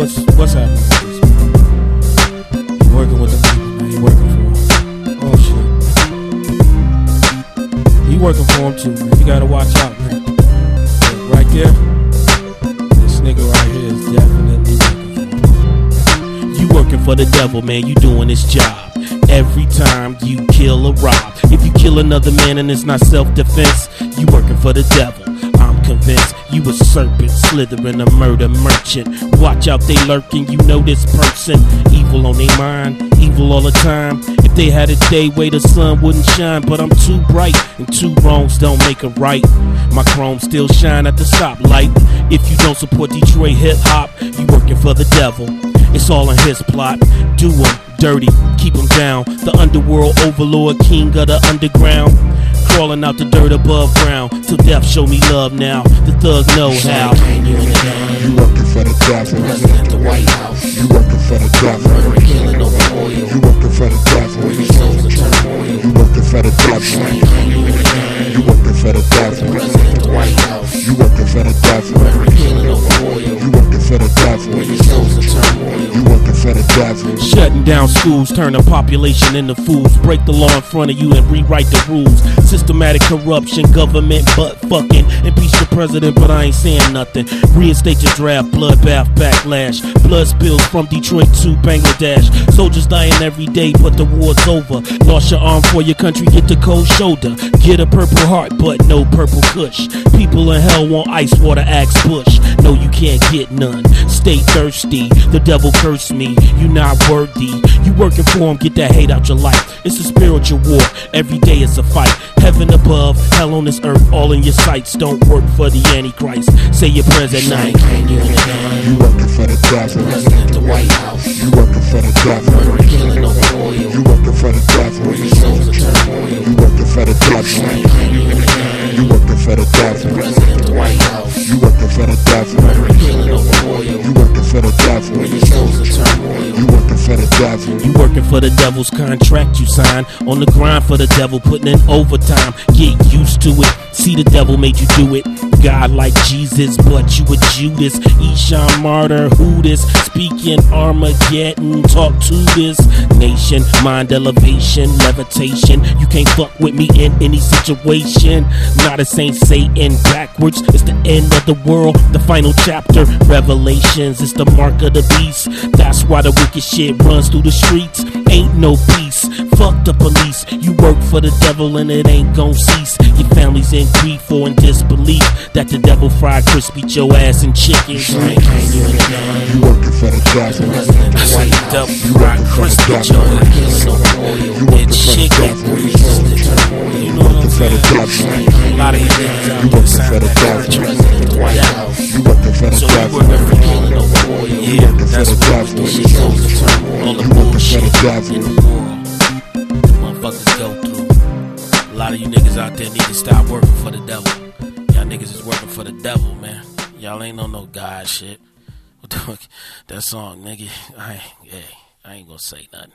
what's happening with this, man? You working with the people, man. You working for them. Oh shit. You working for them too, man. You gotta watch out, man. Right there, this nigga right here is definitely working for him. You working for the devil, man. You doing this job. Every time you kill or rob, if you kill another man and it's not self-defense, you working for the devil. I'm convinced you a serpent, slithering a murder merchant. Watch out, they lurking, you know this person. Evil on their mind, evil all the time. If they had a day where the sun wouldn't shine, but I'm too bright, and two wrongs don't make a right. My chrome still shine at the stoplight. If you don't support Detroit hip-hop, you working for the devil. It's all in his plot. Do him dirty, keep him down. The underworld overlord, king of the underground. Crawling out the dirt above ground. Till death show me love now. The thug know how. You working for the devil. President the White House. You working for the devil. Murder and killing over oil. You working for the devil. Where your souls are turmoil. You working for the devil. You working for the devil. President the White House. You working for the devil. Murder and killing over oil. You working for the devil. Where your souls are turmoil. You working for the devil. Shutting down schools, turning population into fools. Break the law in front of you and rewrite the rules. Systematic corruption, government butt fucking. Impeach the president, but I ain't saying nothing. Reinstate your draft, bloodbath, backlash. Blood spills from Detroit to Bangladesh. Soldiers dying every day, but the war's over. Lost your arm for your country, get the cold shoulder. Get a purple heart, but no purple kush. People in hell want ice water, axe Bush. No, you can't get none. Stay thirsty, the devil cursed me. You not worthy. You working for him, get that hate out your life. It's a spiritual war, every day it's a fight. Heaven above, hell on this earth, all in your sights. Don't work for the Antichrist. Say your prayers at night. You working for the devil. President the White House. You working for the devil. Murder and killing over oil. You working for the devil. Where your souls are turmoil. You working for the devil. You working for the devil. President the White House. You working for the devil. Murder and killing over oil. You working for the devil. Where your souls are turmoil. You working for the devil. You working for the devil's contract you sign. On the grind for the devil, putting in overtime. Get used to it. See, the devil made you do it. God like Jesus, but you a Judas. Eshan martyr, who this? Speaking Armageddon, talk to this nation. Mind elevation, levitation. You can't fuck with me in any situation. Not a saint, Satan backwards. It's the end of the world, the final chapter. Revelations, it's the mark of the beast. That's why the wicked shit runs through the streets. Ain't no peace. Fuck the police. You work for the devil and it ain't gon' cease. Your family's in grief or in disbelief that the devil fried crispy your ass and chicken. You working for the devil. I say the devil fried crispy your ass and chicken. You know what I'm saying? A lot of you niggas out there sign that contract. You working for the So you devil. working for killing. Yeah, that's what we do. All the bullshit in the world the motherfuckers go through. A lot of you niggas out there need to stop working for the devil. Y'all niggas is working for the devil, man. Y'all ain't on no God shit. What the fuck? That song, nigga. I ain't gonna say nothing.